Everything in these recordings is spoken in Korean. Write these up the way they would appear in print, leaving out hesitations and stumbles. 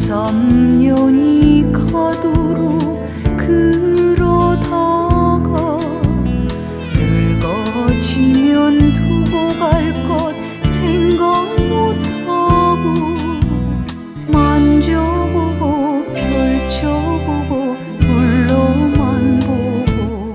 13년이 가도록 그러다가 늙어지면 두고 갈 것 생각 못하고 만져보고 펼쳐보고 둘러만 보고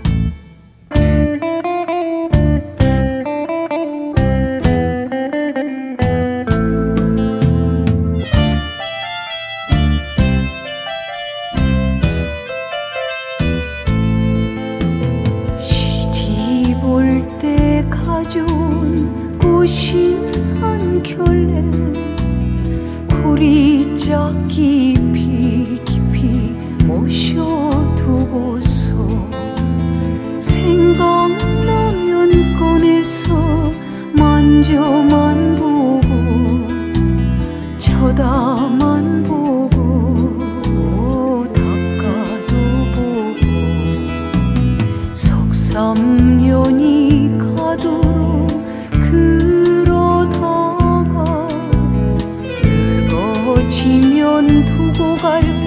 시디 볼 때 가져온 꽃인 한 켤레 고리짝 깊이 깊이 모셔두고서 생각나면 꺼내서 만져만 보고 쳐다만 보고 닦아도 보고 석삼년이 가도록 그러다가 늙어지면 두고 갈